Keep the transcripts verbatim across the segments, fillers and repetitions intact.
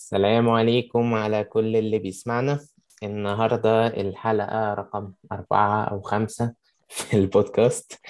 السلام عليكم على كل اللي بيسمعنا. النهاردة الحلقة رقم أربعة أو خمسة في البودكاست.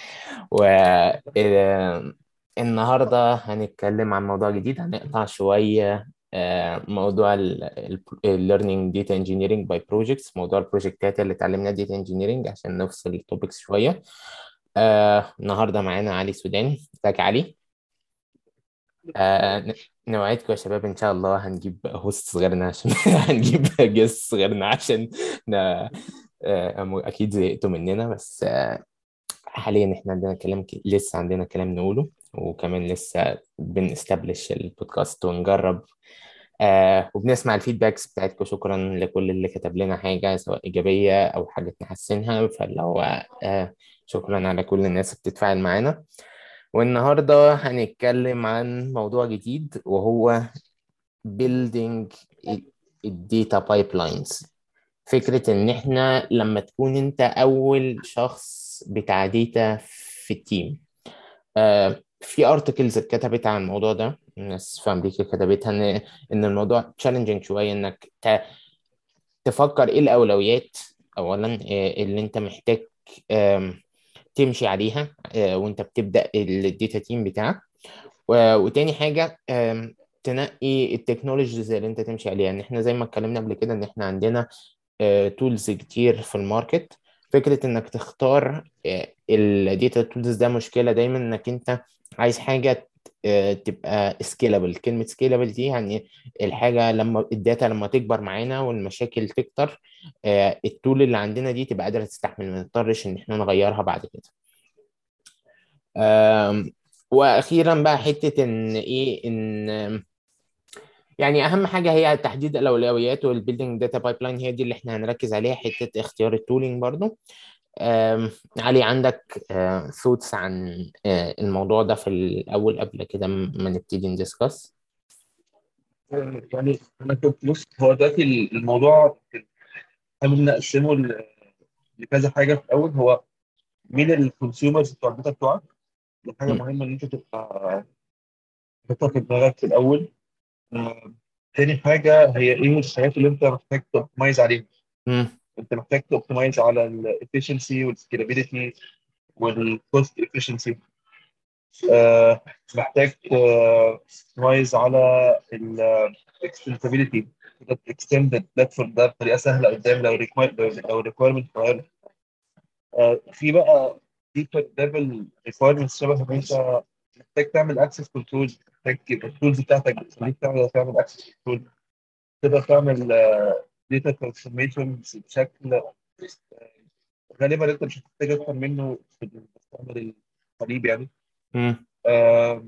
والنهاردة هنتكلم عن موضوع جديد، هنقطع شوية آه، موضوع ال ال- Learning Data Engineering by Projects، موضوع البروجكتات اللي اتعلمنا Data Engineering عشان نفصل التوبكس شوية. آه، النهاردة معانا علي سوداني. ازيك يا علي؟ آه ن- نوعدكم يا شباب ان شاء الله هنجيب هوست صغيرنا عشان هنجيب جيست صغيرنا عشان ن... آه م- اكيد زهقتوا مننا، بس آه حاليا احنا عندنا كلام ك... لسه عندنا كلام نقوله، وكمان لسه بنستبلش البودكاست ونجرب. آه وبنسمع الفيدباكس بتاعتكم. شكرا لكل اللي كتب لنا حاجة سواء إيجابية أو حاجة نحسنها، فلو آه شكرا على كل الناس اللي بتتفاعل معانا. والنهاردة هنتكلم عن موضوع جديد، وهو building الداتا pipelines. فكرة إن إحنا لما تكون أنت أول شخص بتاع داتا في التيم. آه في ارتكلز اتكتبت عن الموضوع ده، الناس في أمريكا كتبتها إن إن الموضوع challenging شوية، إنك ت- تفكر إيه الأولويات أولا، آه، اللي أنت محتاج آم، تمشي عليها آه، وأنت بتبدأ الداتا تيم بتاعك. و- وتاني حاجة آم، تنقي التكنولوجيز اللي انت تمشي عليها. ان احنا زي ما اتكلمنا قبل كده ان احنا عندنا تولز كتير في الماركت. فكرة انك تختار الداتا تولز ده مشكلة دايما، انك انت عايز حاجة آه، تبقى سكيلابل. كلمة سكيلابل دي يعني الحاجة لما الداتا لما تكبر معانا والمشاكل تكتر، آه، التول اللي عندنا دي تبقى قادرة تستحمل، ما نضطرش ان احنا نغيرها بعد كده. آم، واخيرا بقى حته ان ايه ان يعني اهم حاجه هي تحديد الاولويات، والبيلدينج داتا بايب لاين هي دي اللي احنا هنركز عليها، حته اختيار التولينج برضو. آم، علي، عندك ثوتس عن آه، الموضوع ده في الاول قبل كده ما نبتدي ندسكس؟ يعني انا كنت بص هو دلوقتي الموضوع حابب نقسمه ل- لكذا حاجه. في الاول هو مين الكونسيومرز بتوع الداتا بتوعك. دي حاجه مهمه ان انت تبقى تحطها في دماغك في الاول. آه، تاني حاجه هي ايه الحاجات اللي انت محتاج تoptimize عليها. انت محتاج تoptimize على الافشنسي والسكيلابيلتي والكوست افشنسي. محتاج تoptimize على الاكستنسابيلتي، تكستند البلاتفورم ده بطريقه سهله قدام لو ريكوير لو ريكويرمنت. آه، في بقى ديبر ليفل ريكويرمنتس شبه ان انت محتاج تعمل اكسس كنترول، محتاج يبقى التولز بتاعتك بتخليك تعمل تعمل اكسس كنترول، تقدر تعمل داتا ترانسفورميشن بشكل آه، غالبا انت مش هتحتاج اكتر منه في المستقبل القريب يعني. امم. آه،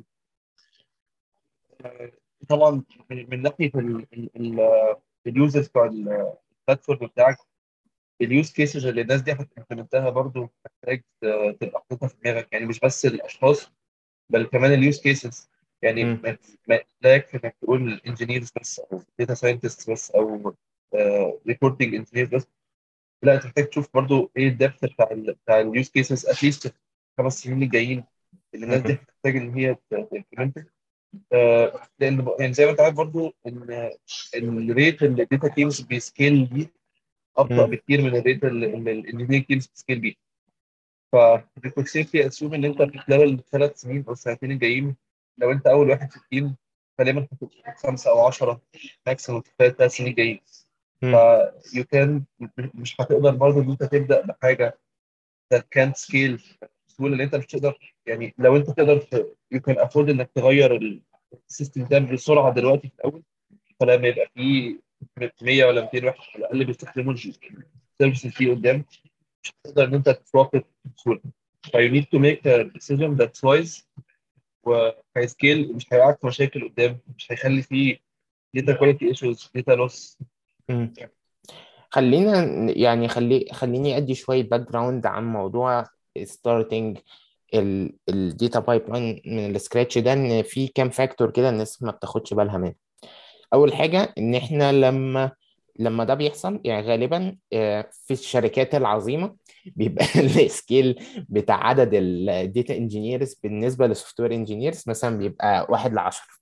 آه، طبعا من من ناحيه اليوزرز بتوع البلاتفورم بتاعك، اليوز كيسز اللي الناس دي هتمنتها برضو محتاج ت- تبقى حاططها في دماغك، يعني مش بس الاشخاص بل كمان اليوز كيسز. يعني ما ما- لا يكفي انك تقول انجينيرز بس او داتا ساينتست بس او ريبورتنج انجينير بس. لا، انت محتاج تشوف برضو ايه الدepth بتاع ال بتاع اليوز كيسز اتليست في الخمس سنين الجايين اللي الناس دي هتحتاج ان هي تمبلمنت. لان ب- يعني زي ما انت عارف برضو ان الريت اللي الداتا تيمز بيسكيل بيه ابطا بكتير من الريت اللي الانجينير تيمز بتسكيل بيه. فالريكوكسيتي اسيوم ان انت في خلال الثلاث سنين او السنتين الجايين، لو انت اول واحد في التيم غالبا هتبقى خمسه او عشره ماكسيموم في الثلاث سنين الجايين. ف you can مش هتقدر برضه ان انت تبدا بحاجه that can't scale بسهوله، ان انت مش تقدر. يعني لو انت تقدر ت- you can afford انك تغير السيستم ده بسرعه دلوقتي في الاول، فلما يبقى فيه مية ولا ميتين واحد على الاقل بيستخدموا السيرفيس دي قدام، تقدر ان انت تبروفيت بسهوله. ف you need to make a decision that's wise وهيسكيل، مش هيوقعك في مشاكل قدام، مش هيخلي فيه data quality issues data loss. امم. خلينا يعني خلي خليني ادي شويه باك جراوند عن موضوع ستارتنج الداتا بايب لاين من السكراتش ده، ان في كام فاكتور كده الناس ما بتاخدش بالها منه. اول حاجه ان احنا لما لما ده بيحصل يعني غالبا آه، في الشركات العظيمه بيبقى السكيل بتاع عدد الداتا انجينيرز بالنسبه للسوفت وير انجينيرز مثلا بيبقى واحد لعشرة.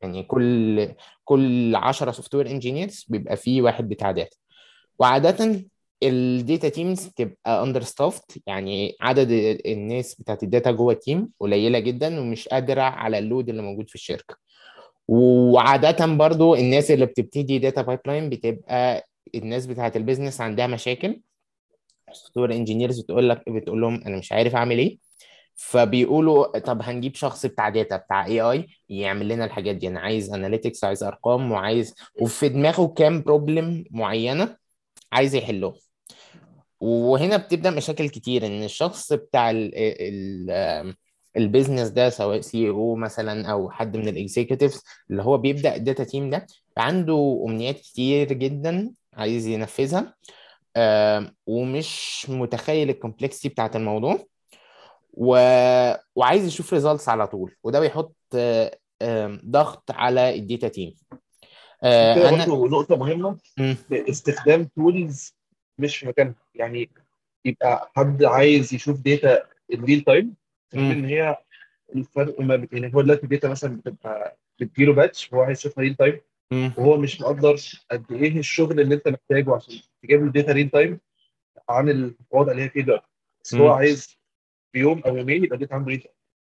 يعني كل كل عشرة سوفت وير انجينيرز بيبقى فيه واحد بتاع داتا. وعاده الداتا تيمز بتبقى اندر ستافد، يعني عدد الناس بتاعت الداتا جوه التيم قليله جدا ومش قادره على اللود اللي موجود في الشركه. وعاده برضو الناس اللي بتبتدي داتا بايبلاين بتبقى الناس بتاعت البيزنس عندها مشاكل. السوفت وير انجينيرز بتقول لك بتقول لهم انا مش عارف اعمل ايه، فبيقولوا طب هنجيب شخص بتاع داتا بتاع اي اي يعمل لنا الحاجات دي. انا عايز اناليتكس، عايز ارقام، وعايز وفي دماغه كام بروبلم معينه عايز يحلهم. وهنا بتبدا مشاكل كتير، ان الشخص بتاع ال ال البيزنس ده سواء سي او مثلا او حد من الاكزيكتيفز اللي هو بيبدا الداتا تيم ده، عنده امنيات كتير جدا عايز ينفذها، آم، ومش متخيل الكومبلكسيتي بتاعت الموضوع، و... وعايز يشوف ريزلتس على طول، وده بيحط آه، آم، ضغط على الداتا تيم. كده انا برضو نقطة مهمة، مم، استخدام تولز مش في مكانها. يعني يبقى حد عايز يشوف داتا الريل تايم، في حين مم، ان هي الفرق ما بين، يعني هو دلوقتي الداتا مثلا بتبقى بتجيله باتش، هو عايز يشوفها ريل تايم، مم، وهو مش مقدر قد ايه الشغل اللي انت محتاجه عشان تجيب له الداتا ريل تايم عن الوضع اللي هي فيه دلوقتي. بس هو مم. عايز في يوم او يومين يبقى الداتا عنده ريل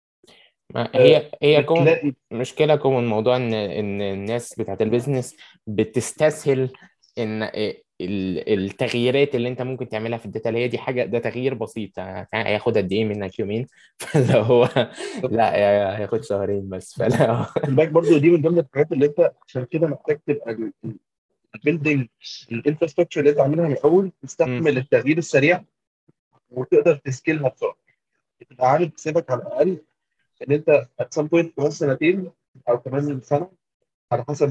ما تايم. هي هي كوم بتلاقي مشكلة كومن موضوع ان ان الناس بتاعت البيزنس بتستسهل ان ال- التغييرات اللي انت ممكن تعملها في الداتا، اللي هي دي حاجة، ده تغيير بسيط هياخد قد ايه منك؟ يومين؟ فلو هو لا هياخد شهرين بس، فلا. الباك برضو دي من ضمن الحاجات اللي انت عشان كده محتاج تبقى البيلدنج الانفراستراكشر اللي انت عاملها من الاول مم، تستحمل التغيير السريع، وتقدر تسكيلها بسرعه. تبقى عارف تسيبك على الاقل ان انت at some point كمان سنتين او كمان سنه، على حسب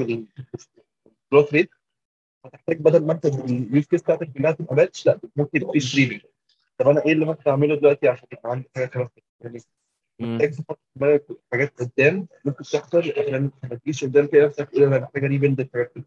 الجروث ريت، هتحتاج بدل ما انت اليوز كيس بتاعتك كلها تبقى باتش، لا ممكن يبقى في ستريمنج. طب انا ايه اللي ممكن اعمله دلوقتي عشان يبقى عندي حاجه كمان كده؟ يعني مم، محتاج تحط في دماغك حاجات قدام ممكن تحصل، عشان ما تجيش قدام كده نفسك تقول انا محتاج ريبيلد الحاجات دي.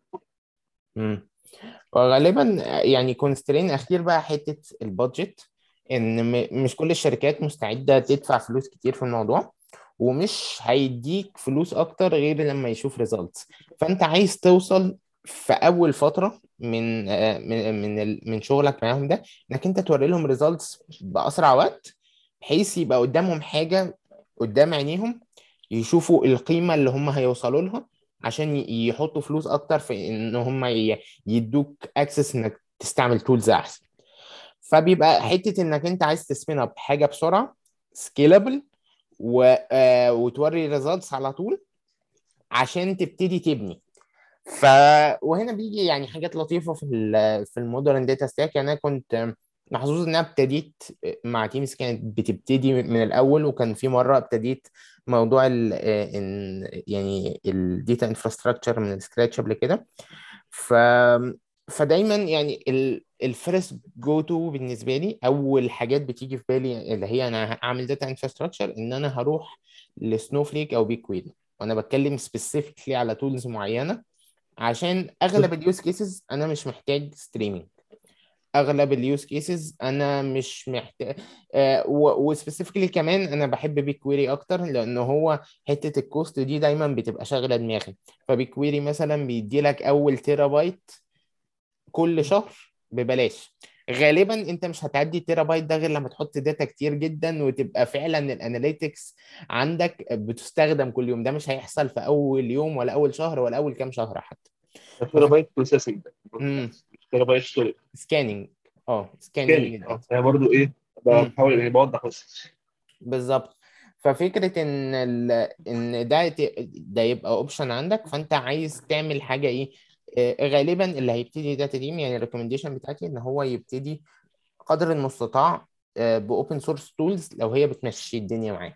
مم. وغالبا يعني كونسترين اخير بقى حته البادجت، ان م- مش كل الشركات مستعده تدفع فلوس كتير في الموضوع، ومش هيديك فلوس اكتر غير لما يشوف ريزلتس. فانت عايز توصل في اول فتره من آه، من من ال- من شغلك معاهم ده، انك انت توري لهم ريزلتس باسرع وقت، بحيث يبقى قدامهم حاجه قدام عينيهم، يشوفوا القيمه اللي هم هيوصلوا لها، عشان ي- يحطوا فلوس اكتر في ان هم ي- يدوك اكسس انك تستعمل تولز احسن. فبيبقى حته انك انت عايز تسبين اب حاجه بسرعه، سكيلابل، و... آه وتوري ريزلتس على طول عشان تبتدي تبني. ف وهنا بيجي يعني حاجات لطيفه في ال في المودرن داتا ستاك. يعني انا كنت محظوظ ان انا ابتديت مع تيمز كانت بتبتدي من الاول، وكان في مره ابتديت موضوع ال إن يعني الداتا انفراستراكشر من السكراتش قبل كده. ف فدايما يعني الفيرست جو تو بالنسبه لي، اول حاجات بتيجي في بالي اللي هي انا هعمل داتا انفراستراكشر، ان انا هروح لسنوفليك او بيكويري. وانا بتكلم سبيسيفيكلي على تولز معينه، عشان اغلب اليوز كيسز انا مش محتاج ستريمينج. اغلب اليوز كيسز انا مش محتاج، آه وسبيسيفيكلي كمان انا بحب بيكويري اكتر، لان هو حته الكوست دي دايما بتبقى شاغله دماغي. فبيكويري مثلا بيدي لك اول تيرا بايت كل شهر ببلاش. غالبا انت مش هتعدي التيرا بايت ده غير لما تحط داتا كتير جدا، وتبقى فعلا الاناليتكس عندك بتستخدم كل يوم. ده مش هيحصل في اول يوم ولا اول شهر ولا اول كام شهر حتى. تيرا بايت بروسيسنج، امم مش تيرا بايت ستوري. سكاننج. اه سكاننج سكاننج، اه للداتا. انا برضو ايه، امم بحاول يعني بوضح بس. بالظبط. ففكره ان ال... ان ده ت- ده يبقى اوبشن عندك، فانت عايز تعمل حاجه ايه؟ آه، غالبا اللي هيبتدي داتا تيم، يعني الريكومنديشن بتاعتي ان هو يبتدي قدر المستطاع باوبن سورس تولز لو هي بتمشي الدنيا معاه.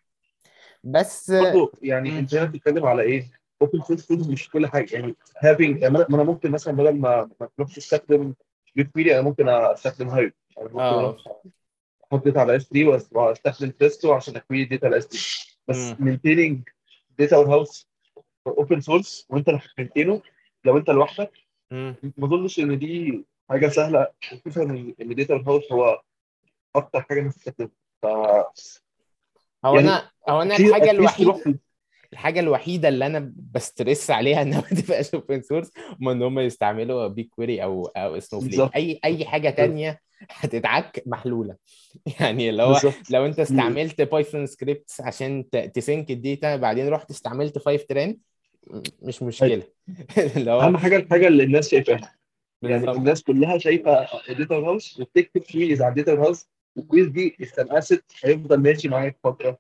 بس برضه يعني مم. انت هنا بتتكلم على ايه؟ اوبن سورس تولز مش كل حاجه. يعني هافينج، يعني ما انا ممكن مثلا بدل ما ما تروحش تستخدم جيت كويري، انا ممكن استخدم هايب. انا ممكن اروح اه احط داتا على اس ثلاثة واستخدم تيستو عشان اكويري داتا على اس ثلاثة. بس مم. مينتيننج داتا اور هاوس اوبن سورس وانت اللي هتمنتينه لو انت لوحدك، مم. ما اظنش ان دي حاجه سهله، خصوصا ان داتا اور هاوس هو اكتر حاجه الناس بتستخدمها. ف هو يعني انا هو انا اتليست الحاجه اتليست تروح الوحيده فيه. الحاجه الوحيده اللي انا بسترس عليها انها ما تبقاش اوبن سورس، هم ان هم يستعملوا بيج كويري او او سنوفليك. بالظبط اي اي حاجه تانية هتتعك محلوله. يعني اللي هو بالظبط. لو انت استعملت بايثون سكريبتس عشان ت- تسync الداتا، بعدين رحت استعملت فايف تران، مش مشكله. اللي هو اهم حاجه الحاجه اللي الناس شايفاها. يعني بالظبط. الناس كلها شايفه الداتا هاوس وبتكتب كويز على الداتا هاوس، والكويز دي استنقست هيفضل ماشي معاك فتره.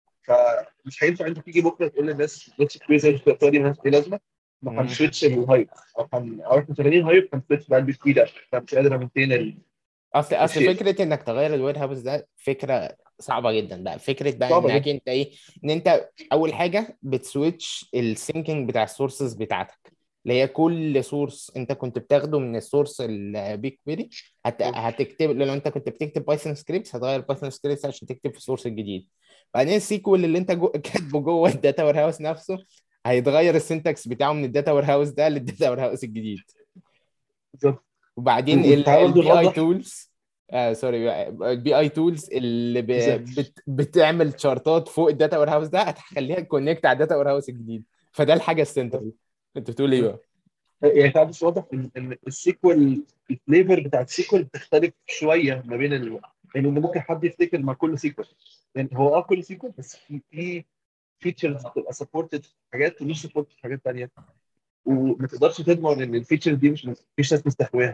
فمش هينفع انت تيجي بكره تقول للناس بص الكويز اللي انت دي مالهاش ايه لازمه، ما مم. هنسويتش الهايب، او هن او احنا شغالين هايب هنسويتش بقى البيت ده، فمش قادر امنتين ال- اصل اصل الشيء. فكره انك تغير الوير هاوس ده فكره صعبه جدا بقى. فكره بقى صعبه انك جدا. انت ايه، ان انت اول حاجه بتسويتش السينكينج بتاع السورسز بتاعتك، اللي هي كل سورس انت كنت بتاخده من السورس البيج كويري هت... هتكتب. لو انت كنت بتكتب بايثون سكريبتس هتغير بايثون سكريبتس عشان تكتب في السورس الجديد. بعدين السيكوال اللي انت جو... كاتبه جوه الداتا وير هاوس نفسه هيتغير السنتكس بتاعه من الداتا وير هاوس ده للداتا وير هاوس الجديد. بالظبط. وبعدين وتعالى برضه البي اي نوضح. تولز، آه سوري، البي اي تولز اللي ب... بالظبط. بت... بتعمل شارتات فوق الداتا وير هاوس ده هتخليها كونكت على الداتا وير هاوس الجديد. فده الحاجه السنترال. انت بتقول ايه بقى؟ يعني تعالى بس واضح ان إن السيكوال، الفليفر بتاع السيكوال بتختلف شويه ما بين ال... يعني ان ممكن حد يفتكر مع كل سيكوال، يعني هو اه كل سيكوال بس في في فيتشرز بتبقى سبورتد في حاجات ومش سبورتد في حاجات ثانيه، وما تقدرش تضمن ان الفيتشر دي مش مفيش ناس مستخدماها.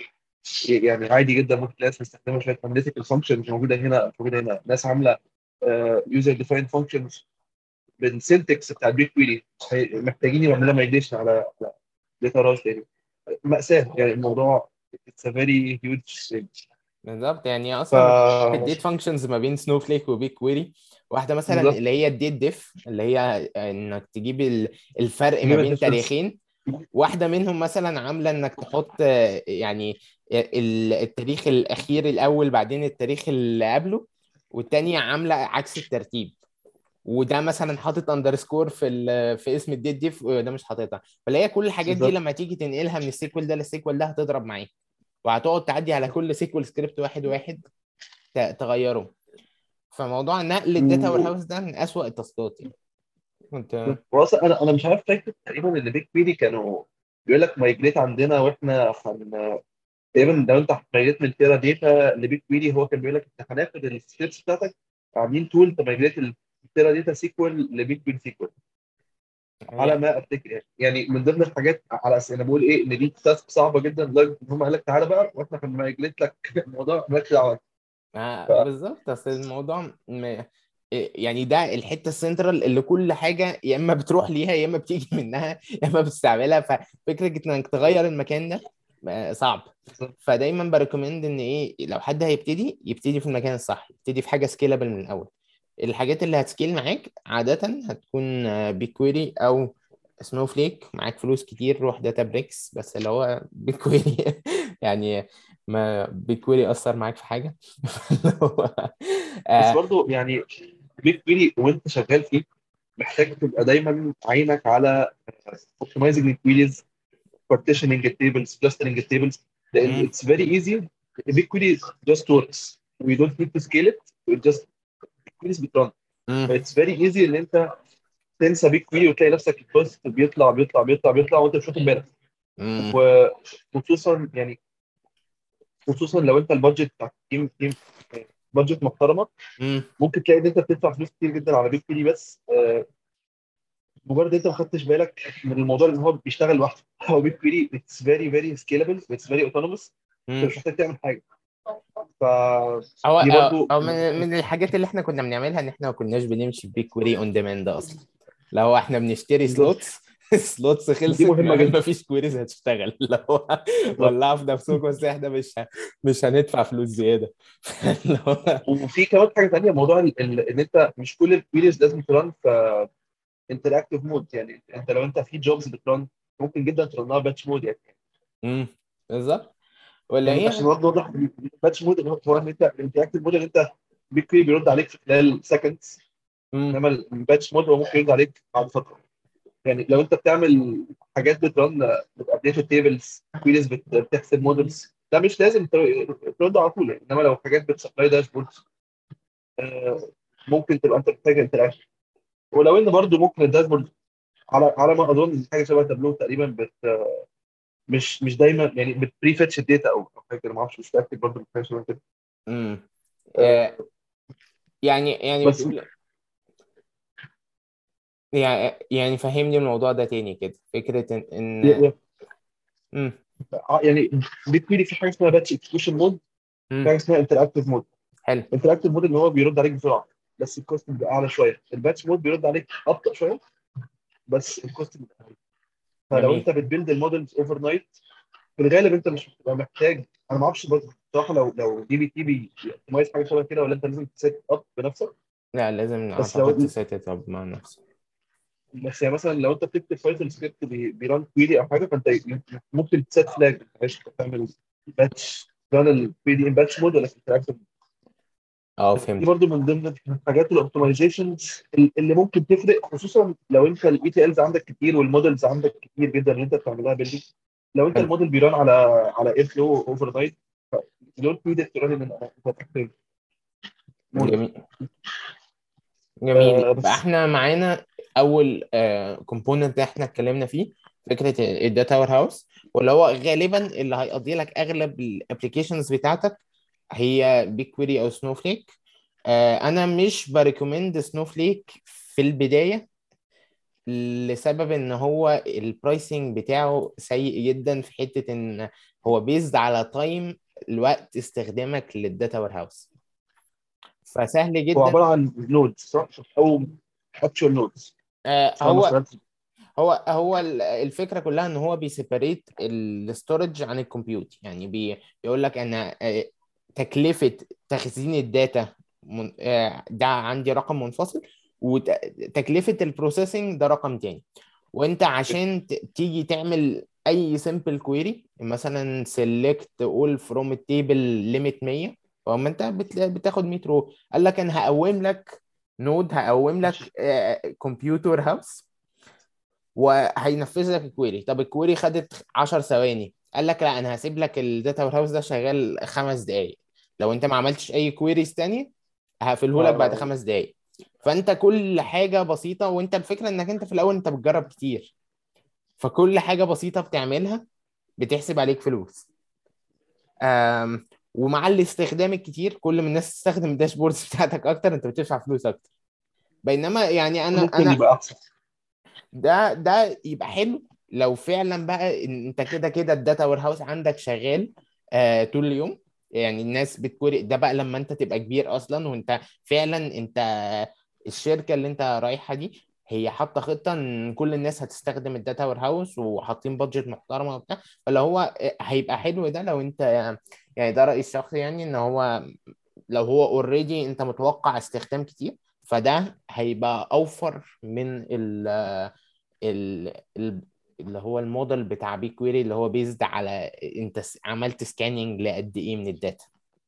يعني عادي جدا ممكن ناس مستخدمه شويه اناليتيكال فانكشن مش موجوده هنا، مش موجوده هنا، ناس عامله يوزر ديفايند فانكشنز بالسنتكس بتاع البيك كويري محتاجين يعملوا مايجريشن على داتا راوس تاني. مأساة يعني الموضوع. it's a very huge thing. بالظبط. يعني ف اصلا الديت فانكشنز ما بين سنو فليك وبيج كويري، واحده مثلا بالظبط. اللي هي الديت ديف، اللي هي انك تجيب ال- الفرق ما تجيب بين الديفرنس. تاريخين. واحده منهم مثلا عامله انك تحط آه، يعني ال- التاريخ الاخير الاول بعدين التاريخ اللي قبله، والتانية عامله عكس الترتيب. وده مثلا حاطط اندرسكور في ال- في اسم الديت دي وده مش حاططها. فلا هي كل الحاجات دي بالظبط. لما تيجي تنقلها من السيكوال ده للسيكوال ده هتضرب معاك، وهتقعد تعدي على كل سيكوال سكريبت واحد واحد ت- تغيره. فموضوع نقل الداتا وير و- هاوس ده من اسوأ التاسكات يعني. كنت واصلا انا انا مش عارف فاكر تقريبا ان بيك بيدي كانوا بيقول لك مايجريت عندنا واحنا هن تقريبا لو انت مايجريت من تيرا داتا لبيك بيدي، هو كان بيقول لك انت هناخد الستبس بتاعتك عاملين تول تمايجريت التيرا داتا سيكوال لبيك بيدي سيكوال على هي ما افتكر. يعني يعني من ضمن الحاجات على اساس انا بقول ايه ان دي تاسك صعبه جدا لدرجه ان هم قال لك تعالى بقى واحنا كنا مايجريت لك الموضوع مالكش دعوه. آه ف بالظبط. اصل الموضوع م... يعني ده الحته السنترال اللي كل حاجه يا اما بتروح ليها يا اما بتيجي منها يا اما بتستعملها. ففكره انك تغير المكان ده آه، صعب. فدايما بريكومند ان ايه، لو حد هيبتدي يبتدي في المكان الصح، يبتدي في حاجه سكيلابل من الاول. الحاجات اللي هتسكيل معاك عاده هتكون بيكويري او سنو فليك. معاك فلوس كتير روح داتا بريكس، بس اللي هو بيكويري يعني ما بيكويري اثر معاك في حاجه. هو بس آه برضه يعني بيك بيدي وانت شغال فيه محتاج تبقى دايما عينك على اوبتمايزنج الكويريز، partitioning التيبلز، clustering التيبلز، لان مم، it's very easy. بيك query just works. We don't need to scale it. We just queries بترن. مم، فايتس فيري ايزي ان انت تنسى بيك كويري وتلاقي نفسك البوست بيطلع بيطلع بيطلع بيطلع وانت مش واخد بالك. مم، وخصوصا يعني خصوصا لو انت البادجت بتاعك تيم تيم بادجت محترمه، مم، ممكن تلاقي ان انت بتدفع فلوس كتير جدا على بيك كويري، بس آه، مجرد انت ما خدتش بالك من الموضوع ان هو بيشتغل لوحده. هو بيك كويري اتس فيري فيري سكيلبل، اتس فيري اوتونوموس. انت مم. مش محتاج تعمل حاجه. او فدي او برضو أو من من الحاجات. من الحاجات اللي احنا كنا بنعملها ان احنا ما كناش بنمشي بيكويري اون ديماند اصلا. لو احنا بنشتري بالظبط. سلوتس سلوتس ودي خلصت مهمه ما جدا. ما فيش كويريز هتشتغل. لو بالظبط. ولعوا في نفسكم بس احنا مش ه- مش هندفع فلوس زياده. اللي هو وفي كمان حاجه ثانيه، موضوع ال- ال- ان انت مش كل الكويريز لازم تران في انتراكتيف مود. يعني انت لو انت في جوبز بتران ممكن جدا ترنها باتش مود يعني. امم بالظبط. ولا يعني عشان هي برضه اوضح، الباتش مود اللي هو هو ان انت الانتراكتيف مود اللي انت بيك كويري بيرد عليك في خلال سكندز، امم انما الباتش مود هو ممكن يرد عليك بعد فتره. يعني لو انت بتعمل حاجات بترن بتابديت التيبلز، كويريز بتحسب مودلز، ده مش لازم تر- ترد على طول يعني. انما لو حاجات بتسبلاي داشبوردز، آه، ممكن تبقى انت محتاج انتراكشن. ولو ان برضو ممكن الداشبورد على على ما اظن حاجه شبه تابلو تقريبا بت مش مش دايما يعني بتبري فيتش الداتا او أو حاجه كده، ما اعرفش، مش متاكد برضو من حاجه شبه كده. امم آه، آه يعني يعني بس بتقول يعني يعني فهمني الموضوع ده تاني كده، فكرة ان ان ي- ي- امم آه، يعني بيكويري في حاجه اسمها باتش اكسكيوشن مود، في امم حاجه اسمها انتراكتيف مود. حلو. انتراكتيف مود اللي هو بيرد عليك بسرعه بس الكوست بيبقى اعلى شويه، الباتش مود بيرد عليك ابطا شويه بس الكوست بيبقى اعلى. فلو جميل. انت بتبيلد المودلز اوفر نايت في الغالب انت مش بتبقى محتاج. انا ما اعرفش برضه بصراحه لو لو دي بي تي بيوبتمايز حاجه شبه كده، ولا انت لازم تسيت اب بنفسك. لا لازم بس اعتقد لو تسيت اب مع نفسك. بس يعني مثلا لو انت بتكتب بايثون سكريبت بي- بيران كويري او حاجه، فانت ممكن تسيت فلاج معلش تعمل باتش ران الكويري ان باتش مود ولا في interactive. اه دي فهمت. برضو من ضمن الحاجات الاوبتمايزيشنز اللي ممكن تفرق، خصوصا لو انت الاي تي الز عندك كتير والمودلز عندك كتير جدا اللي انت بتعملها بيلدينج. لو انت حلو. الموديل بيران على على اير فلو اوفر نايت، دول كويدك تران من موديل. جميل. جميل آه بقى. بس احنا معانا اول كومبوننت احنا اتكلمنا فيه، فكره الداتا وير هاوس، واللي هو غالبا اللي هيقضي لك اغلب الابلكيشنز بتاعتك هي بيج كويري او سنوفليك. انا مش بريكومند سنوفليك في البدايه، لسبب ان هو البرايسنج بتاعه سيء جدا، في حته ان هو بيزد على تايم الوقت استخدامك للداتا وير هاوس، فسهل هو جدا. عباره عن نودز صح؟ او اكشوال نودز. آه، انا ما هو اشتغلتش. هو هو ال- الفكره كلها ان هو بيسيبريت الاستورج عن الكمبيوت، يعني بي بيقول لك انا آه، تكلفه تخزين الداتا من- آه، ده عندي رقم منفصل، وتكلفه البروسيسنج ده رقم تاني. وانت عشان ت- تيجي تعمل اي سمبل كويري، مثلا سيلكت اول فروم التيبل ليميت مية، فما انت بتلا- بتاخد مية رو، قال لك انا هقوم لك نود، هقوم لك كمبيوتر هاوس وهينفذ لك الكويري. طب الكويري خدت عشر ثواني، قال لك لا انا هسيب لك الداتا وير هاوس ده شغال خمس دقائق، لو انت ما عملتش اي كويريز تانية هقفله لك بعد آه، خمس دقائق. فانت كل حاجه بسيطه، وانت الفكره انك انت في الاول انت بتجرب كتير، فكل حاجه بسيطه بتعملها بتحسب عليك فلوس. أم ومع الاستخدام الكتير كل ما الناس تستخدم الداشبوردز بتاعتك اكتر انت بتدفع فلوس اكتر. بينما يعني انا ممكن انا يبقى احسن. ده ده يبقى حلو لو فعلا بقى إن انت كده كده الداتا وير هاوس عندك شغال آه طول اليوم. يعني الناس بتكوري ده بقى لما انت تبقى كبير اصلا، وانت فعلا انت الشركه اللي انت رايحها دي هي حاطه خطه ان كل الناس هتستخدم الداتا وير هاوس وحاطين بادجت محترمه وبتاع، فلو هو هيبقى حلو ده لو انت، يعني ده رأيي الشخصي، يعني ان هو لو هو اوريدي انت متوقع استخدام كتير، فده هيبقى اوفر من ال ال ال- اللي هو الموديل بتاع بي كويري اللي هو بيزد على انت س- عملت سكاننج لقد ايه من الداتا.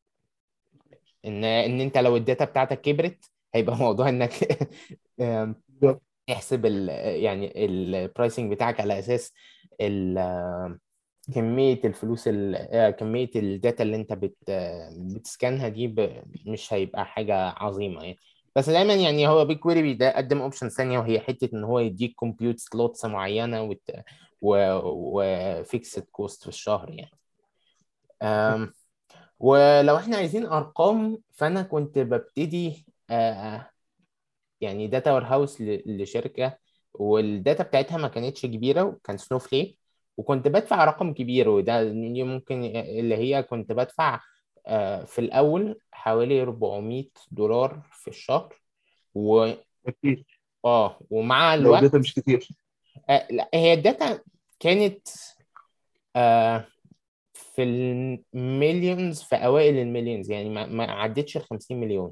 ان ان انت لو الداتا بتاعتك كبرت هيبقى موضوع انك آم، احسب ال يعني البرايسنج بتاعك على اساس ال كمية الفلوس ال- آه، كمية الداتا اللي انت بت بتسكانها دي ب- مش هيبقى حاجة عظيمة يعني. بس دايما يعني هو بيج كويري بيقدم اوبشن ثانية، وهي حتة ان هو يديك كومبيوت سلوتس معينة وت... و... وفيكسد كوست في الشهر يعني. أم... ولو احنا عايزين ارقام، فانا كنت ببتدي آه، يعني داتا وير هاوس لشركه، والداتا بتاعتها ما كانتش كبيره وكان سنوفليك، وكنت بدفع رقم كبير، وده ممكن اللي هي كنت بدفع آه، في الاول حوالي اربعمية دولار في الشهر. و اكيد اه ومع لو داتا الوقت مش كتير. آه، لا هي الداتا كانت آه، في المليونز، في اوائل المليونز، يعني ما ما عدتش ال خمسين مليون.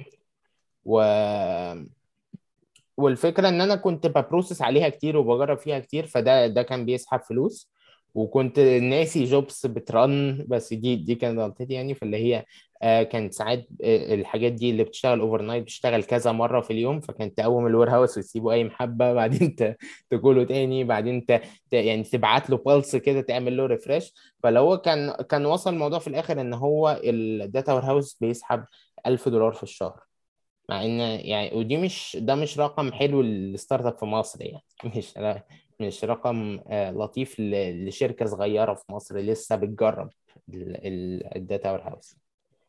و والفكره ان انا كنت ببروسس عليها كتير وبجرب فيها كتير، فده ده كان بيسحب فلوس، وكنت ناسي جوبس بترن، بس دي دي كانت غلطتي يعني. فاللي هي آه كانت ساعات آه الحاجات دي اللي بتشتغل اوفر نايت بتشتغل كذا مره في اليوم، فكانت تقوم الوير هاوس وتسيبه اي محبه بعدين ت- تقوله تاني، بعدين ت... ت... يعني تبعت له بلس كده تعمل له ريفرش. فلو هو كان كان وصل الموضوع في الاخر ان هو الداتا وير هاوس بيسحب الف دولار في الشهر. مع ان يعني ودي مش ده مش رقم حلو للستارت اب في مصر يعني. مش مش رقم آه، لطيف ل- لشركة صغيرة في مصر لسه بتجرب الداتا وير هاوس.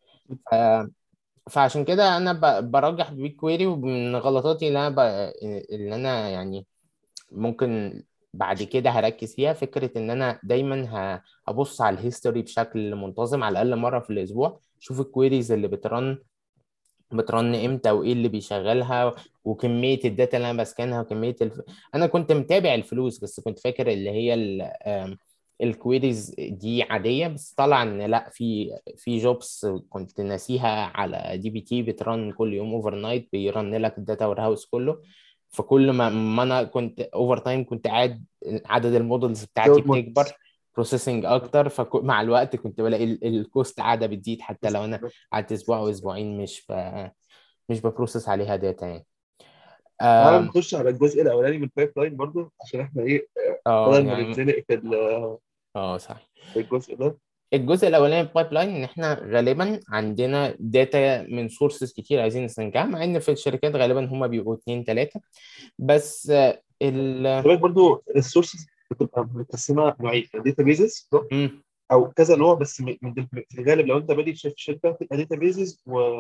فعشان كده انا ب- برجح بيج كويري. ومن غلطاتي اللي انا ب... اللي انا يعني ممكن بعد كده هركز فيها فكرة ان انا دايما ه- هبص على الهيستوري بشكل منتظم على الاقل مرة في الاسبوع، شوف الكويريز اللي بترن بترن امتى وايه اللي بيشغلها وكميه الداتا اللي انا بسكنها وكميه الف... انا كنت متابع الفلوس بس كنت فاكر اللي هي ال... آم، الكويريز دي عاديه، بس طلع ان لا، في في جوبس كنت ناسيها على دي بي تي بترن كل يوم اوفر نايت، بيرن لك الداتا وير هاوس كله. فكل ما ما انا كنت اوفر تايم كنت قاعد عدد المودلز بتاعتي زود مود. بتكبر، بروسيسنج اكتر، فمع الوقت كنت بلاقي الكوست قاعده بتزيد حتى لو انا قعدت اسبوع او اسبوعين مش ب... مش ببروسس عليها داتا يعني. تعال اه. نخش على الجزء الاولاني من البايب لاين برضو، عشان احنا ايه، آه، بدل ما يعني نتزنق في ال- اه صح. في الجزء ده. الجزء الاولاني من البايب لاين ان احنا غالبا عندنا داتا من سورسز كتير عايزين نستنجعها، مع ان في الشركات غالبا هم بيبقوا اتنين تلاته بس. آه، ال خلي بالك برضو السورسز بتبقى متقسمه نوعين: داتا بيزز مم. او كذا نوع، بس من من دل- في الغالب لو انت بادئ في شركه تبقى داتا بيزز و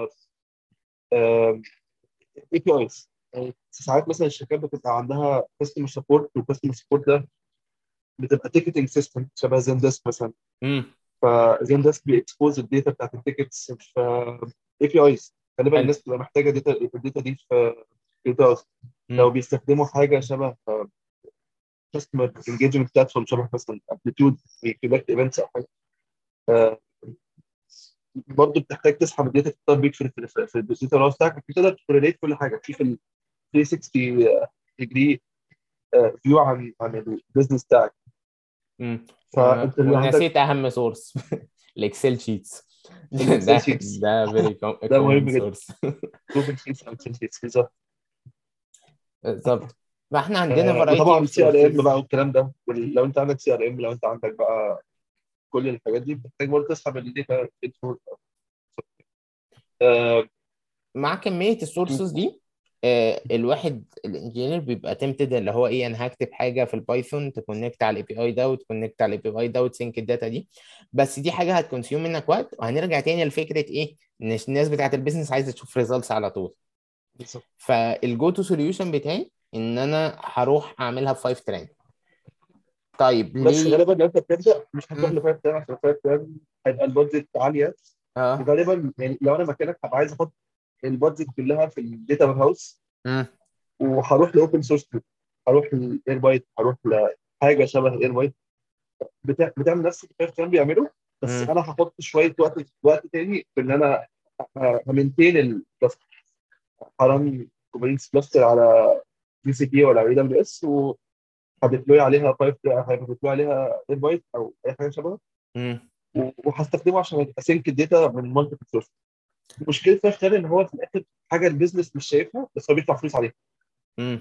اي بي ايز. ساعات مثلا الشركات بتبقى عندها كاستمر سبورت، والكاستمر سبورت ده بتبقى تيكتنج سيستم شبه زندسك مثلا. مم. فزندسك بيكسبوز الداتا بتاعت التيكتس في اي بي ايز. غالبا حلو. الناس بتبقى محتاجه داتا الداتا دي في داتا. لو مم. بيستخدموا حاجه شبه كاستمر انجيجمنت بلاتفورم شبه مثلا ابليتيود بيكولكت ايفنتس او حاجه، آه، برضه بتحتاج تسحب الداتا تختار بيك في في في في الداتا راوس بتاعك عشان تقدر تكوريليت كل حاجه في في ال ثلاثمية وستين ديجري فيو عن عن البيزنس بتاعك. مم. ون- فانت اللي عندك ونسيت اهم سورس الاكسل شيتس. الاكسل ده شيتس. ده فيري ده مهم كومن جدا. سورس. جوجل شيتس او اكسل شيتس بالظبط. بالظبط. فاحنا عندنا آه، فرايتي اوف وطبعا سي ار ام سورسز. بقى والكلام ده. لو انت عندك سي ار ام، لو انت عندك بقى كل الحاجات دي بتحتاج برضه تسحب الداتا. آه، مع كمية السورسز دي آه، الواحد الانجينير بيبقى تمتد اللي هو ايه، انا هكتب حاجه في البايثون تكونكت على الاي بي اي ده وتكونكت على الاي بي اي ده وتسينك الداتا دي. بس دي حاجه هتكونسيوم منك وقت، وهنرجع تاني لفكره ايه، ان الناس بتاعت البيزنس عايزه تشوف ريزلتس على طول. بالظبط. فالجو تو سوليوشن بتاعي ان انا هروح اعملها في خمسة ترند. طيب بس ليه؟ غالبا لو انت بتبدا مش هتروح مم. لفايف تيرم، عشان فايف تيرم هيبقى البادجت عاليه. اه. وغالبا يعني لو انا مكانك هبقى عايز احط البادجت كلها في الداتا وير هاوس، مم. وهروح لاوبن سورس. هروح لاير بايت، هروح لحاجه شبه اير بايت بتاع بتعمل نفس اللي فايف تيرم بيعمله. بس مم. انا هحط شويه وقت وقت تاني في ان انا همنتين الكلاستر. هرن كوبرنيتس كلاستر على جي سي بي ولا اي دبليو اس، وهديبلوي عليها بايب، هديبلوي عليها اير بايت او اي حاجه شبهها، مم. وهستخدمه عشان اسync الداتا من مالتيبل سورس. مشكله فاش ان هو في الاخر حاجه البيزنس مش شايفها، بس هو بيدفع فلوس عليها. مم.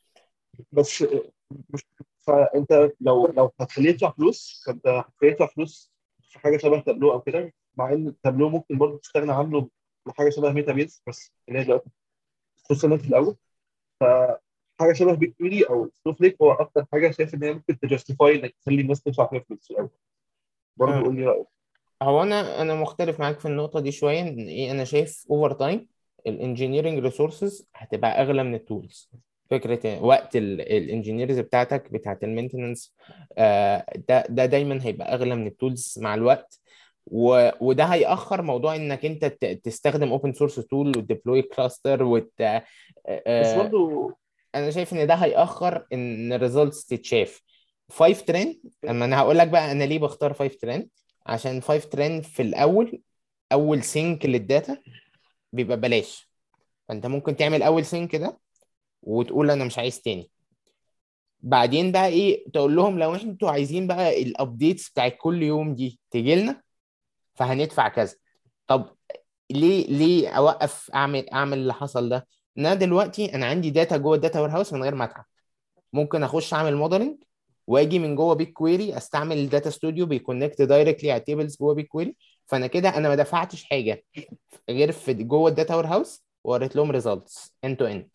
بس مش فانت لو لو هتخليه يدفع فلوس، فانت هتخليه يدفع فلوس في حاجه شبه تابلو او كده. مع ان تابلو ممكن برضه تستغنى عنه بحاجه شبه ميتا بيز، بس اللي هي دلوقتي خصوصا في الاول. حاجه شبه بيج كويري او سنوفليك هو اكتر حاجه شايف ان هي ممكن تجستيفاي انك تخلي الناس تدفع فيها فلوس في الاول. برضه آه. قول لي رايك. هو انا انا مختلف معاك في النقطه دي شويه، ان ايه، انا شايف اوفر تايم الانجينيرنج ريسورسز هتبقى اغلى من التولز. فكره وقت الانجينيرز بتاعتك بتاعت المينتننس ده ده دايما هيبقى اغلى من التولز مع الوقت. و- وده هيأخر موضوع انك انت ت- تستخدم اوبن سورس تول وتديبلوي كلاستر وت آه، بس آه، برضه انا شايف ان ده هيأخر ان الريزلتس تتشاف. خمسة ترند، اما انا هقول لك بقى انا ليه بختار خمسة ترند. عشان خمسة ترند في الاول، اول سينك للداتا بيبقى بلاش. فانت ممكن تعمل اول سينك ده وتقول انا مش عايز تاني. بعدين بقى ايه، تقول لهم لو انتوا عايزين بقى الابديتس بتاعت كل يوم دي تجي لنا فهندفع كذا. طب ليه ليه اوقف اعمل اعمل اللي حصل ده؟ ان انا دلوقتي انا عندي داتا جوه الداتا وير هاوس من غير ما اتعب. ممكن اخش اعمل موديلنج واجي من جوه بيج كويري استعمل الداتا ستوديو بيكونكت دايركتلي على التيبلز جوه بيج كويري. فانا كده انا ما دفعتش حاجه غير في جوه الداتا وير هاوس، ووريت لهم ريزلتس اند تو اند.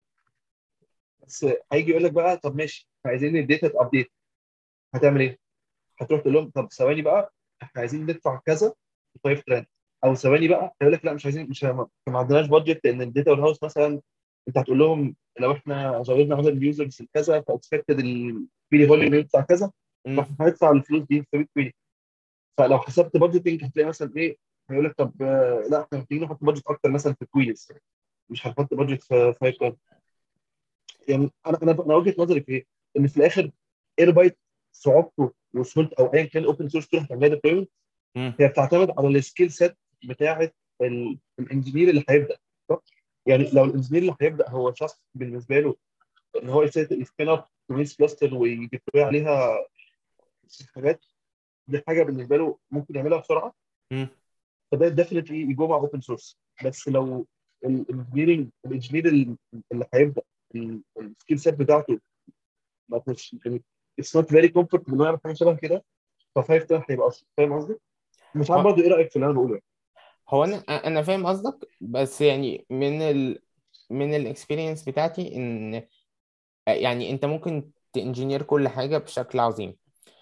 بس هيجي يقول لك بقى طب ماشي احنا عايزين الداتا ابديت، هتعمل ايه؟ هتروح تقول لهم طب ثواني بقى احنا عايزين ندفع كذا في فايف تراند، او ثواني بقى هيقول لك لا مش عايزين، مش ما ما عندناش بادجت لان الداتا وير هاوس مثلا. انت هتقول لهم لو احنا زودنا عدد اليوزرز كذا فاكسبكتد الكويري فوليوم يدفع كذا، فاحنا هندفع الفلوس دي في كويري. فلو حسبت بادجيتنج هتلاقي مثلا ايه، هيقول لك طب آه، لا احنا محتاجين نحط بادجت اكتر مثلا في كويريز، مش هنحط بادجت في فايف تراند. يعني انا انا انا وجهه نظري في ايه؟ ان في الاخر ايربايت صعوبته وسهولته او ايا كان الاوبن سورس تول هتعملها ديبلويمنت، هي بتعتمد على السكيل سيت بتاعه ال- الانجينير اللي هيبدا. صح؟ يعني لو الانجينير اللي هيبدا هو شخص بالنسبه له ان هو يسبين اب كويس كلاستر ويديبلوي عليها حاجات، دي حاجه بالنسبه له ممكن يعملها بسرعه، فده ديفنتلي يجو مع اوبن سورس. بس لو الانجينيرنج الانجينير اللي هيبدا السكيل سيت بتاعته ما كنتش يعني اتس نوت فيري كومفورت انه يعمل حاجه شبه كده، ففايف ده هيبقى اصلا. فاهم قصدي؟ مش عارف برضه ايه رايك في اللي انا بقوله يعني. هو انا انا فاهم قصدك، بس يعني من ال من الاكسبيرينس بتاعتي ان يعني انت ممكن تنجينير كل حاجه بشكل عظيم،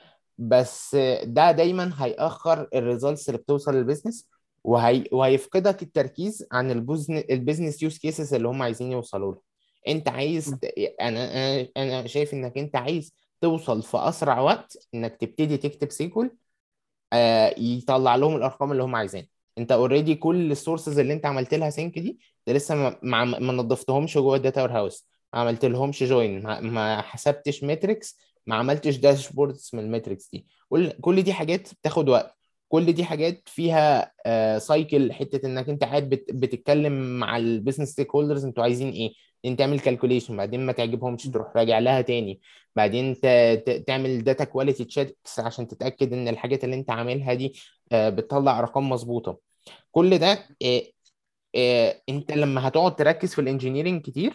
بس ده دايما هيأخر الريزلتس اللي بتوصل للبيزنس، وهي... وهيفقدك التركيز عن البوزن... البيزنس يوز كيسز اللي هم عايزين يوصلوا له. انت عايز ت... انا انا انا شايف انك انت عايز توصل في اسرع وقت، انك تبتدي تكتب سيكول آه يطلع لهم الارقام اللي هم عايزينها. انت اوريدي كل السورسز اللي انت عملت لها سينك دي، انت لسه ما ما, ما نظفتهمش جوه الداتا وير هاوس، ما عملت لهمش جوين، ما, ما حسبتش ماتريكس، ما عملتش داشبوردز من الماتريكس دي. كل كل دي حاجات بتاخد وقت. كل دي حاجات فيها آه سايكل، حته انك انت قاعد بت بتتكلم مع البيزنس ستيك هولدرز انتوا عايزين ايه، انت تعمل كالكوليشن، بعدين ما تعجبهمش تروح راجع لها تاني، بعدين ت- ت- تعمل داتا كواليتي تشيكس عشان تتاكد ان الحاجات اللي انت عاملها دي آه، بتطلع ارقام مظبوطه. كل ده آه، آه، انت لما هتقعد تركز في الانجينيرينج كتير،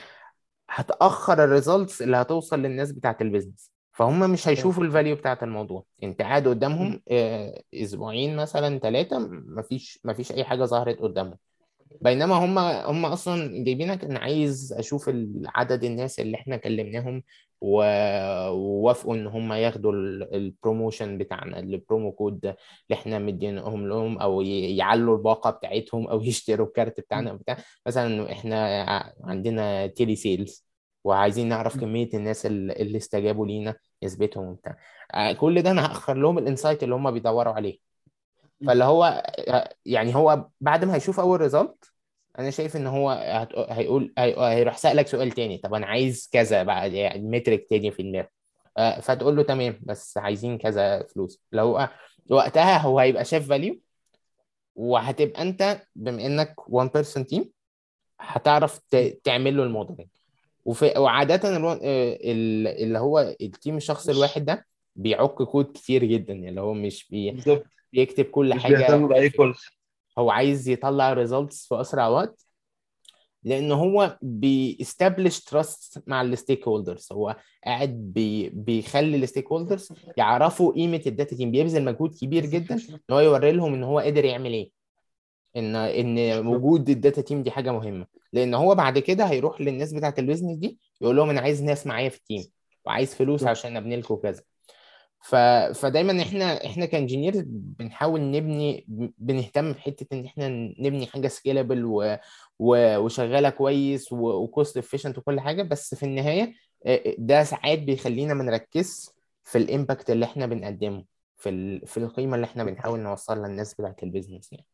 هتاخر الريزلتس اللي هتوصل للناس بتاعت البيزنس، فهم مش هيشوفوا الفاليو بتاعت الموضوع. انت قاعد قدامهم آه، اسبوعين مثلا ثلاثه، مفيش مفيش اي حاجه ظهرت قدامهم. بينما هم هم اصلا جايبينك، انا عايز اشوف عدد الناس اللي احنا كلمناهم و- ووافقوا ان هم ياخدوا ال- البروموشن بتاعنا، البرومو كود ده اللي احنا مدينهم لهم، او ي- يعلوا الباقه بتاعتهم، او يشتروا الكارت بتاعنا بتاع. مثلا احنا ع- عندنا تيلي سيلز، وعايزين نعرف كميه الناس اللي اللي استجابوا لينا، نسبتهم وبتاع. آه، كل ده انا هاخر لهم الانسايت اللي هم بيدوروا عليه. فاللي هو يعني هو بعد ما هيشوف اول ريزلت، انا شايف ان هو هت- هيقول هي- هيروح سألك سؤال تاني، طب انا عايز كذا بقى، يعني مترك تاني في دماغي. آه، فتقول له تمام بس عايزين كذا فلوس. لو هو وقتها هو هيبقى شايف فاليو، وهتبقى انت بما انك one person team هتعرف ت- تعمل له الموديل. وفي وعادة الو- آه، ال- اللي هو التيم الشخص الواحد ده بيعك كود كتير جدا، يعني اللي هو مش بي بالظبط. بيكتب كل مش حاجة بيهتم باي بيرفكت. كل. هو عايز يطلع ريزلتس في اسرع وقت، لان هو بيستبلش تراست مع الستيك هولدرز. هو قاعد بي بيخلي الستيك هولدرز يعرفوا قيمه الداتا تيم، بيبذل مجهود كبير جدا ان هو يوري لهم ان هو قادر يعمل ايه، ان ان وجود الداتا تيم دي حاجه مهمه. لان هو بعد كده هيروح للناس بتاعت البيزنس دي يقول لهم انا عايز ناس معايا في التيم، وعايز فلوس عشان ابني لكم كذا. ف... فدايما احنا احنا كانجينير بنحاول نبني، بنهتم بحته ان احنا نبني حاجه سكيلابل و... و... وشغاله كويس وكوست افيشنت وكل حاجه. بس في النهايه آه، ده ساعات بيخلينا ما نركز في الامباكت اللي احنا بنقدمه، في ال... في القيمه اللي احنا بنحاول نوصلها للناس بتاعت البيزنس يعني.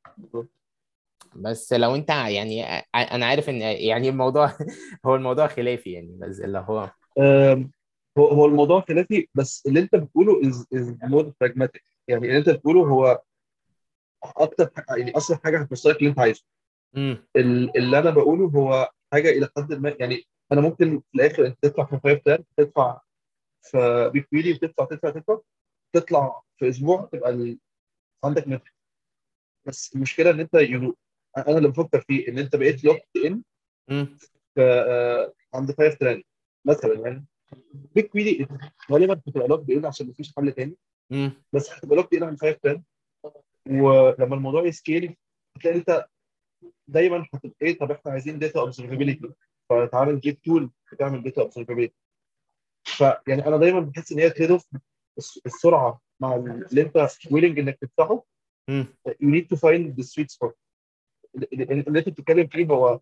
بس لو انت يعني ع- انا عارف ان يعني الموضوع هو الموضوع خلافي يعني، بس اللي هو آم، هو هو الموضوع خلافي، بس اللي انت بتقوله از از مور براجماتيك. يعني اللي انت بتقوله هو اكتر ح- يعني اسرع حاجه هتوصلك اللي انت عايزه. امم ال- اللي انا بقوله هو حاجه الى حد ما. يعني انا ممكن في الاخر انت تدفع في فايف بلان، تدفع في بيك ويلي، وتدفع تدفع تدفع تطلع في اسبوع تبقى ال... عندك متر. بس المشكله ان انت يو... انا اللي بفكر فيه ان انت بقيت لوكت ان امم في آه، عند فايف بلان مثلا. يعني بيك ويلي غالبا بتبقى لوكت ان عشان مفيش حل تاني، بس هتبقى لوكت ان عند فايف بلان. ولما الموضوع يسكيل هتلاقي انت دايما هتبقى ايه، طب احنا عايزين داتا اوبزرفابيلتي، فتعالى نجيب تول بتعمل داتا اوبزرفابيلتي. فيعني انا دايما بحس ان هي تريد اوف، السرعه مع اللي انت ويلنج انك تدفعه. مم. you need to find the sweet spot. اللي اللي انت بتتكلم فيه هو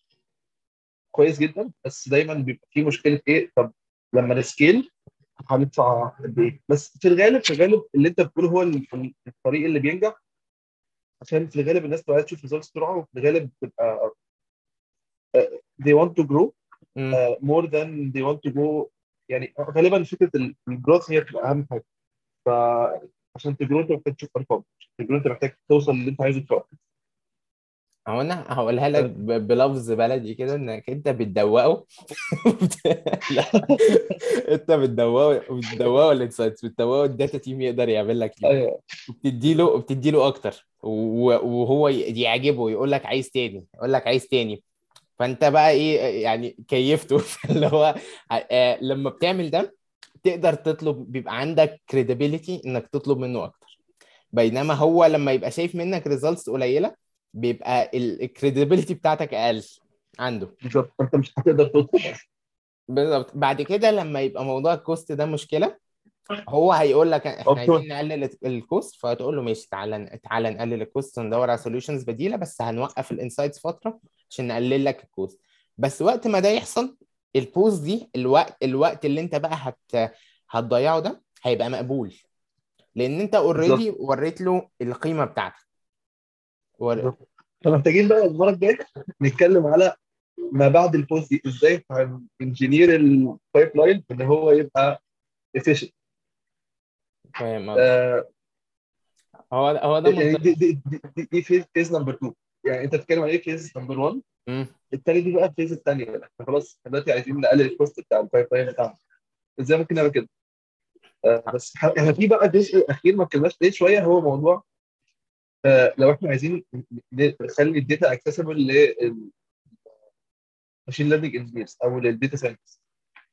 كويس جدا، بس دايما بيبقى فيه مشكله ايه، طب لما نسكيل هندفع قد ايه؟ بس في الغالب في الغالب اللي انت بتقوله هو ال- الطريق اللي بينجح، عشان في الغالب الناس بتبقى عايزه تشوف ريزلتس بسرعه، وفي الغالب بتبقى they want to grow مم. uh, more than they want to go. يعني غالبا فكره الجروث هي بتبقى اهم حاجه. فعشان تجرو انت محتاج تشوف ارقام، عشان تجرو انت محتاج توصل اللي انت عايزه بسرعه. هو انا هقولها لك آه، ب- بلفظ بلدي كده، انك انت بتدوقه. لا، انت بتدوقه بتدوقه الانسايتس، بتدوقه الداتا تيم يقدر يعمل لك ايه، ايوه وبتدي له وبتدي له اكتر، و- وهو ي- يعجبه، يقول لك عايز تاني، يقول لك عايز تاني. فانت بقى ايه يعني، كيفته. اللي هو آه، لما بتعمل ده تقدر تطلب، بيبقى عندك credibility انك تطلب منه اكتر. بينما هو لما يبقى شايف منك results قليله، بيبقى الكريديبيليتي بتاعتك اقل عنده. بالظبط، انت مش هتقدر تطلب. بالظبط. بعد كده لما يبقى موضوع الكوست ده مشكله، هو هيقول لك احنا اوبتيمال. عايزين نقلل الكوست، فهتقول له ماشي، تعالى تعالى نقلل الكوست، ندور على سوليوشنز بديله، بس هنوقف الانسايتس فتره عشان نقلل لك الكوست. بس وقت ما ده يحصل، البوست دي، الوقت الوقت اللي انت بقى هت هتضيعه ده هيبقى مقبول، لان انت بالظبط اوريدي وريت له القيمه بتاعتك. ور... بالظبط. فمحتاجين بقى المره الجايه نتكلم على ما بعد البوست دي، ازاي هنجينير البايب لاين ان هو يبقى efficient. فاهم قصدي؟ آه هو هو ده يعني دي منطقي. دي دي, دي, دي فيز فيز نمبر اتنين. يعني انت بتتكلم على ايه فيز نمبر واحد، مم. التاني دي بقى الفيز الثانيه. احنا خلاص إحنا دلوقتي عايزين نقلل الكوست بتاع البايب لاين بتاعنا، ازاي ممكن نعمل كده؟ آه بس ح- احنا في بقى جزء اخير ما اتكلمناش ليه شويه، هو موضوع آه لو احنا عايزين ن- نخلي الداتا اكسسبل للماشين ليرنينج انجينيرز او للداتا ساينتست،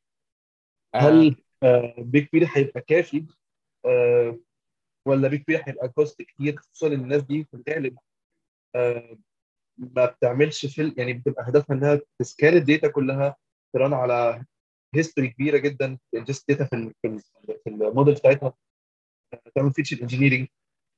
آه هل بيج كويري هيبقى كافي؟ آه ولا بيج كويري هيبقى كوست كتير، خصوصا ان الناس دي في الغالب آه ما بتعملش في يعني بتبقى هدفها انها تسكان الداتا كلها، تران على هيستوري كبيره جدا، انجست داتا في ال في ال في الموديل بتاعتها، تعمل فيتشر انجينيرنج.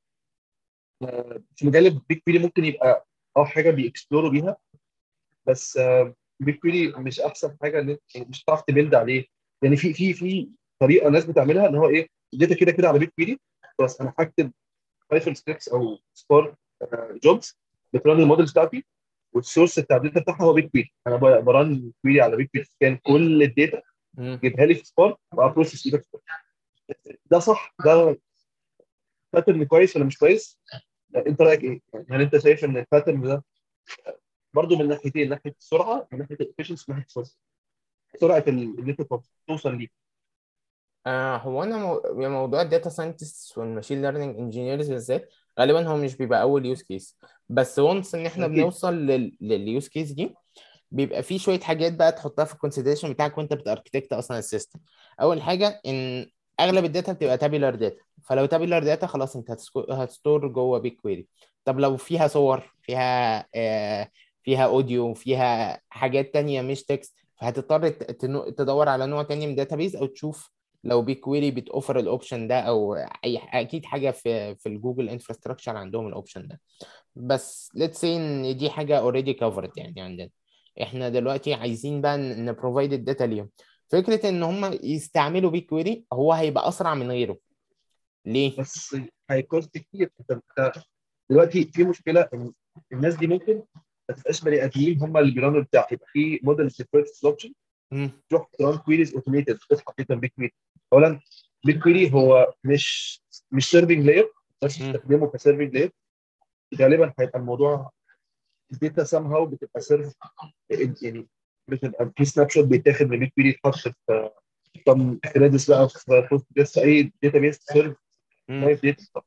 في الغالب بيج كويري ممكن يبقى اه حاجه بيكسبلوروا بيها، بس بيج كويري مش احسن حاجه ان انت يعني مش هتعرف تبيلد عليه. يعني في في في طريقه الناس بتعملها ان هو ايه، الداتا كده كده على بيج كويري، بس انا هكتب بايثون سكريبتس او سبارك جوبز بترن المودلز بتاعتي، والسورس بتاع الداتا بتاعها هو بيج كويري. انا ب- برن كويري على بيج كويري، كان كل الداتا مم. جيبها لي في سبارك وابروسس ايدك. ده صح؟ ده باترن كويس ولا مش كويس؟ انت رايك ايه؟ يعني هل انت شايف ان الباترن ده برضه من ناحيتين، ناحيه السرعه من ناحيه الافشنسي من ناحيه السرعه، سرعه ال- اللي انت توصل ليه؟ آه هو انا مو... موضوع الداتا ساينتست والماشين ليرنينج انجينيرز بالذات، غالبا هو مش بيبقى اول يوز كيس. بس وانس ان احنا اكيد. بنوصل لل... لليوز كيس دي، بيبقى في شويه حاجات بقى تحطها في الكونسيدريشن بتاعك وانت بتاركتكت اصلا السيستم. اول حاجه ان اغلب الداتا بتبقى تابيلار داتا، فلو تابيلار داتا خلاص انت هتسكو... هتستور جوه بيج كويري. طب لو فيها صور، فيها آه فيها اوديو، فيها حاجات تانية مش تكست، فهتضطر ت- تنو- تدور على نوع تاني من داتابيز، او تشوف لو بيج كويري بتوفر الاوبشن ده، او اي اكيد حاجه في في الجوجل انفراستراكشر عندهم الاوبشن ده. بس let's say ان دي حاجه already covered يعني عندنا. احنا دلوقتي عايزين بقى نبروفايد الداتا ليهم. فكره ان هم يستعملوا بيج كويري، هو هيبقى اسرع من غيره. ليه؟ بس هيكوست كتير. انت أنت دلوقتي في مشكله ان الناس دي ممكن ما تبقاش بني ادمين هم اللي بيرانوا بتاع، يبقى في موديل سيكوريتي اوبشن مم. تروح تران كويريز اوتوميتد تصحى في بيج كويري. اولا بيج كويري هو مش مش سيرفنج لاير، بس مم. تستخدمه كسيرفنج لاير غالبا هيبقى الموضوع الداتا سام هاو بتبقى سيرف، يعني بتبقى في سناب شوت بيتاخد من بيج كويري يتحط في طب ريدس بقى في بوست جريس اي داتا بيس سيرف مم. تايب داتا.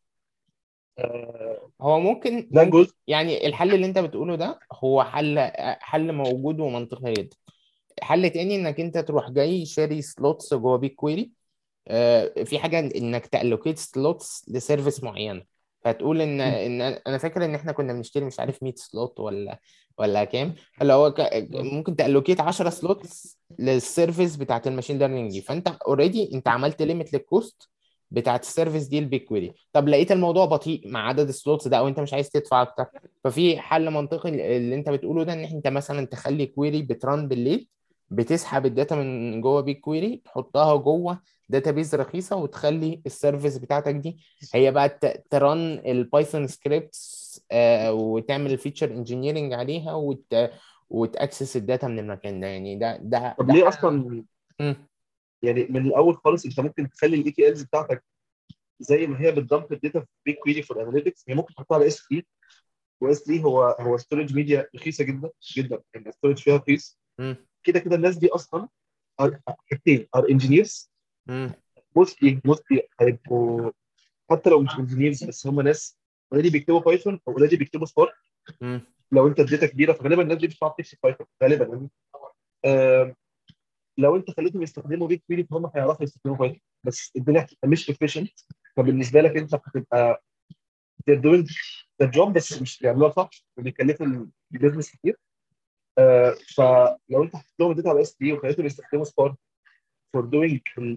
آه، هو ممكن ده ممكن جزء. يعني الحل اللي انت بتقوله ده هو حل حل موجود ومنطقي جدا. حل تاني انك انت تروح جاي شاري سلوتس جوه بيج كويري. آه، في حاجه انك تالوكيت سلوتس لسيرفيس معينه. فتقول ان مم. ان انا فاكر ان احنا كنا بنشتري مش عارف مية سلوت ولا ولا كام، اللي هو ك... آه. ممكن تالوكيت عشرة سلوتس للسيرفيس بتاعت الماشين ليرنينج دي، فانت اوريدي انت عملت ليميت للكوست بتاعت السيرفيس دي البيج كويري. طب لقيت الموضوع بطيء مع عدد السلوتس ده او انت مش عايز تدفع اكتر، ففي حل منطقي اللي انت بتقوله ده، ان انت مثلا تخلي كويري بتران بالليل، بتسحب الداتا من جوه بيج كويري تحطها جوه داتابيز رخيصه، وتخلي السيرفيس بتاعتك دي هي بقى ت- ترن البايثون سكريبتس، وتعمل الفيتشر انجينيرنج عليها، وت وتاكسس الداتا من المكان ده. يعني ده ده طب ده ليه حل. اصلا؟ مم. يعني من الاول خالص انت ممكن تخلي الاي تي الز بتاعتك زي ما هي بتدمب الداتا في بيج كويري فور اناليتكس، هي ممكن تحطها على اس ثلاثة. واس ثلاثة هو هو ستورج ميديا رخيصه جدا جدا، يعني الستورج فيها رخيص. مم. كده كده الناس دي اصلا are- حاجتين ار انجينيرز. مم. موستلي موستلي هيبقوا، حتى لو مش انجينيرز بس هم ناس اوريدي بيكتبوا بايثون او اوريدي بيكتبوا سبارك. مم. لو انت الداتا كبيره فغالبا الناس دي مش هتعرف تكتب بايثون غالبا يعني. آه، لو انت خليتهم يستخدموا بيج كويري فهم هيعرفوا يستخدموا بايثون، بس الدنيا هتبقى مش efficient. فبالنسبه لك انت هتبقى they're doing the job بس مش بيعملوها صح، وبيكلفوا البيزنس كتير. آه، فلو انت حطيت لهم الداتا على اس بي وخليتهم يستخدموا سبارك فور دوينج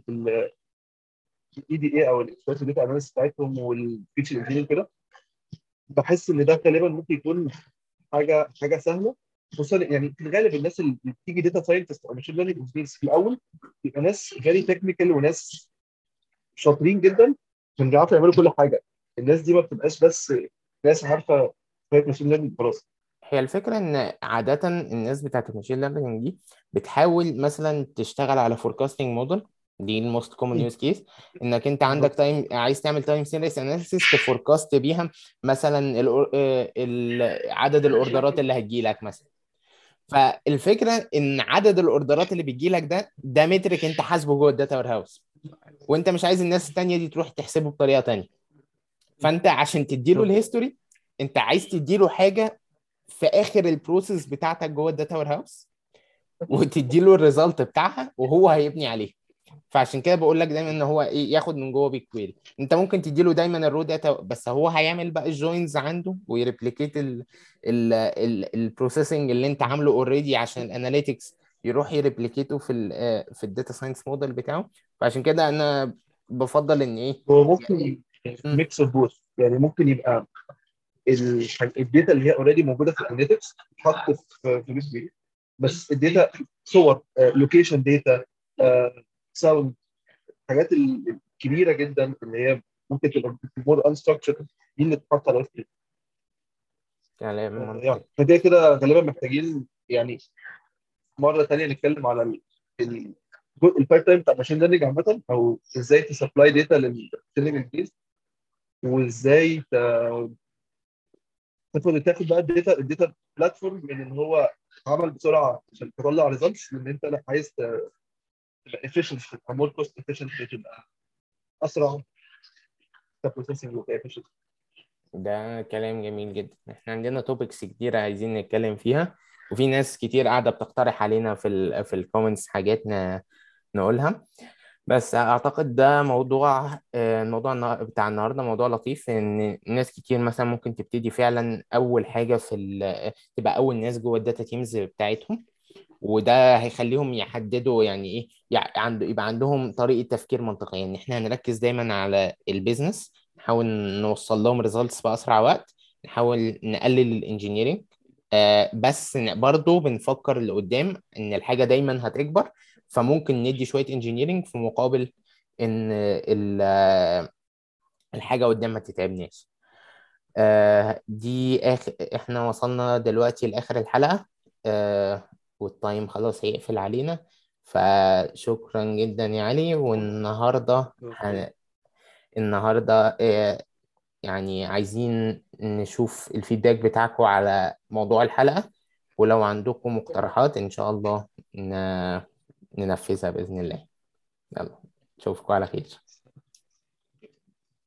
الاي دي اي او الاكسبرت داتا اناليسيس بتاعتهم والفيتشر انجينير كده، بحس ان ده غالبا ممكن يكون حاجه حاجه سهله. خصوصا يعني في الغالب الناس اللي بتيجي داتا ساينتست او ماشين ليرنينج انجينيرز في الاول بيبقى ناس فيري تكنيكال وناس شاطرين جدا، عشان بيعرفوا يعملوا كل حاجه. الناس دي ما بتبقاش بس ناس عارفه شويه ماشين ليرنينج خلاص. هي الفكرة إن عادة الناس بتاعت الماشين ليرنينج دي بتحاول مثلا تشتغل على فوركاستنج موديل، دي الموست كومن مم. يوز كيس، انك انت عندك بالظبط. تايم عايز تعمل تايم سيريس اناليسيس تفوركاست بيها مثلا ال ال عدد الاوردرات اللي هتجي لك مثلا. فالفكره ان عدد الاوردرات اللي بتجي لك ده ده مترك انت حاسبه جوه الداتا وير هاوس، وانت مش عايز الناس التانيه دي تروح تحسبه بطريقه تانيه. فانت عشان تديله بالظبط. الهيستوري، انت عايز تديله حاجه في اخر البروسيس بتاعتك جوه الداتا وير هاوس، وتدي له الريزلت بتاعها وهو هيبني عليه. فعشان كده بقول لك دايما ان هو ايه، ياخد من جوه بيج كويري. انت ممكن تدي له دايما الرو داتا، بس هو هيعمل بقى الجوينز عنده ويريبليكيت البروسيسنج اللي انت عامله اوريدي عشان الاناليتكس يروح يريبليكيته في ال في الداتا ساينس موديل بتاعه. فعشان كده انا بفضل ان ايه. هو ممكن مم. ميكس اوف بوث، يعني ممكن يبقى ال- الداتا اللي هي اوريدي موجوده في الاناليتكس تتحط في في بيج كويري، بس الداتا صور، لوكيشن داتا، ساوند، الحاجات الكبيره جدا اللي هي ممكن تبقى مور انستراكشر دي اللي تتحط على اس بي. كلام يعني منطقي. فكده كده غالبا محتاجين يعني مره ثانيه نتكلم على ال- ال- البايب تايم بتاع ماشين ليرنينج عامه، او ازاي تسبلاي داتا للتريننج كيس، وازاي تاخد تاخد بقى الداتا الداتا بلاتفورم من ان هو عمل بسرعه عشان تطلع ريزلتس، لان انت لا عايز تبقى efficient، تبقى more cost efficient، تبقى اسرع كبروسيسنج وكافيشنت. ده كلام جميل جدا. احنا عندنا توبكس كتير عايزين نتكلم فيها، وفي ناس كتير قاعدة بتقترح علينا في ال في الكومنتس حاجات ن- نقولها. بس اعتقد ده موضوع آه، الموضوع النا- بتاع النهارده موضوع لطيف، ان ناس كتير مثلا ممكن تبتدي فعلا اول حاجة في ال- تبقى اول ناس جوه الداتا تيمز بتاعتهم. وده هيخليهم يحددوا يعني ايه، يعني عنده يبقى عندهم طريقة تفكير منطقية، ان احنا هنركز دايما على البيزنس، نحاول نوصل لهم ريزلتس في اسرع وقت، نحاول نقلل الانجينيرينج. آه بس ن- برضو بنفكر لقدام ان الحاجة دايما هتكبر، فممكن ندي شوية انجينيرينج في مقابل ان ال- آه، الحاجة قدام ما تتعبناش. آه دي آخر، احنا وصلنا دلوقتي لآخر الحلقة. آه والتايم خلاص هيقفل علينا. فشكرا جدا يا علي. والنهاردة هن... النهاردة آه يعني عايزين نشوف الفيدباك بتاعكم على موضوع الحلقة، ولو عندكم مقترحات إن شاء الله ن... ننفذها بإذن الله. يلا، نشوفكم على خير.